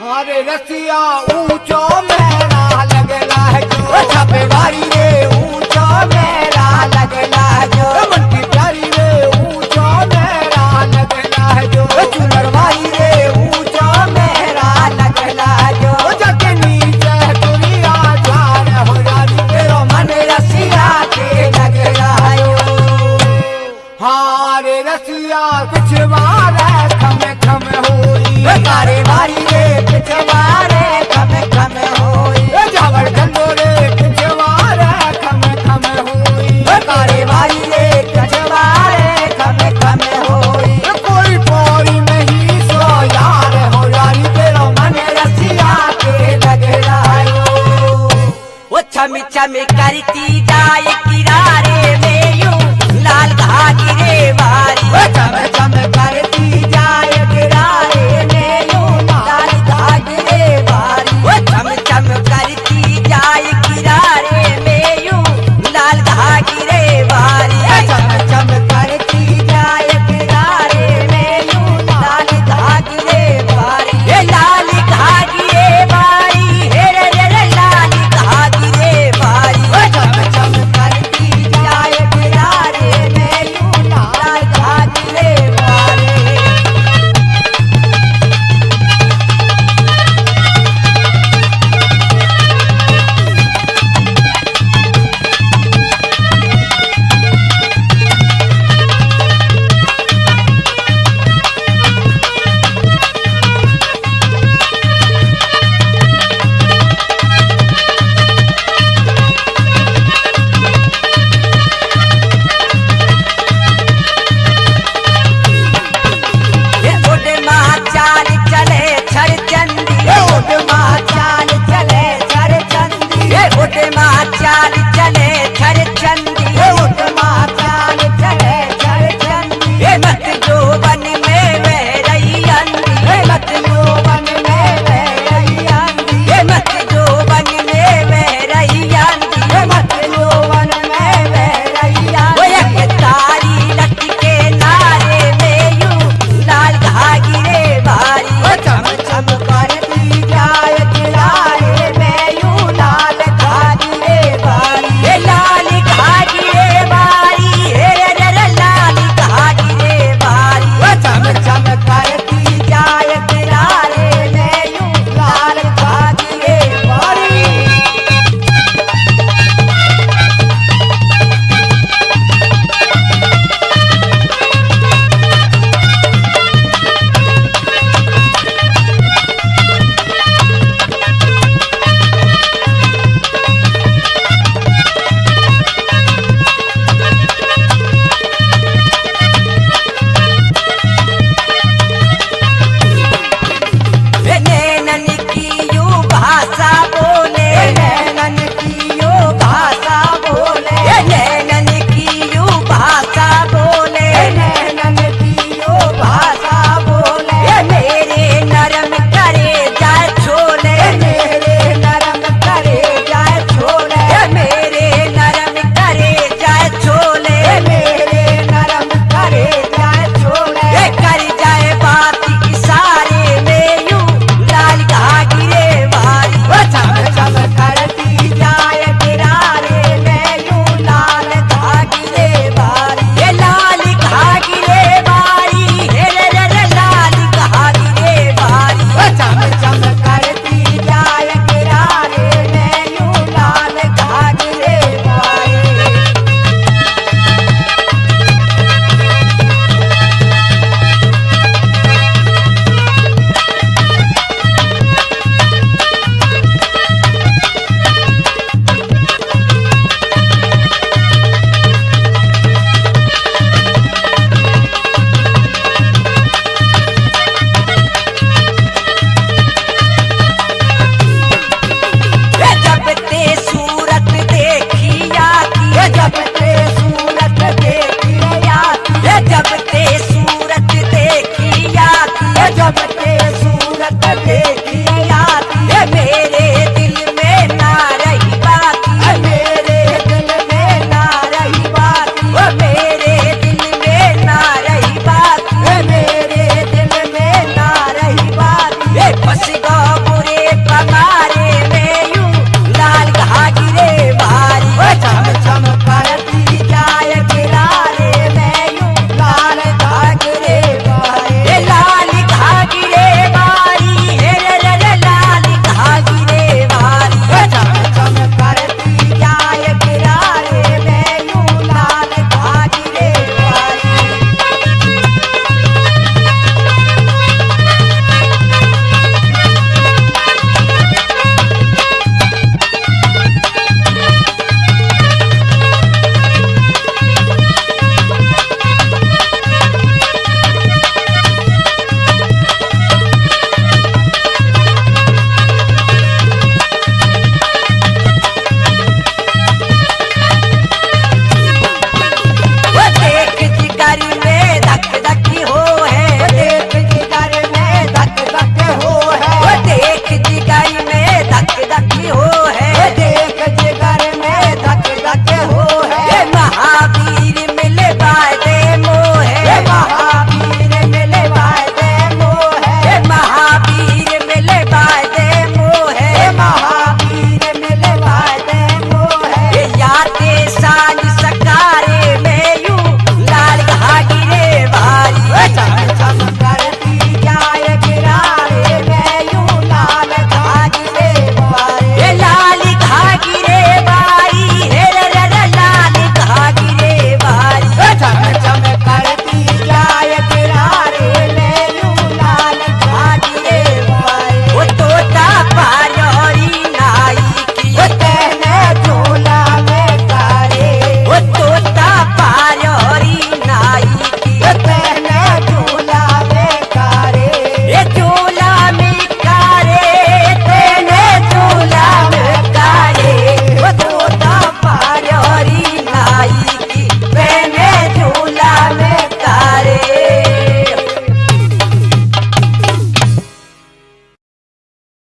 अरे रसिया ऊंचो मेरा लगला है जो छपे बारी रे ऊंचो मेरा लगला है जो मन की प्यारी रे ऊंचो मेरा लगला है जो चुनर बारी रे ऊंचो मेरा लगला है जो जाके नीचे दुनिया जान हो जानी तेरो मन रसिया के लगला है हाँ रे रसिया पिछवारे खमे खमे होई तारे बारी रे पिछवारे खमे खमे होई जावर गंदो रे पिछवारे खमे खमे होई तारे बारी रे पिछवारे खमे खमे होई कोई पोरी नहीं सो यार हो यारी तेरो मन रसिया के लग रहा वो छमी छमी करती जाए किनारे में यूं लाल घाघरे वारी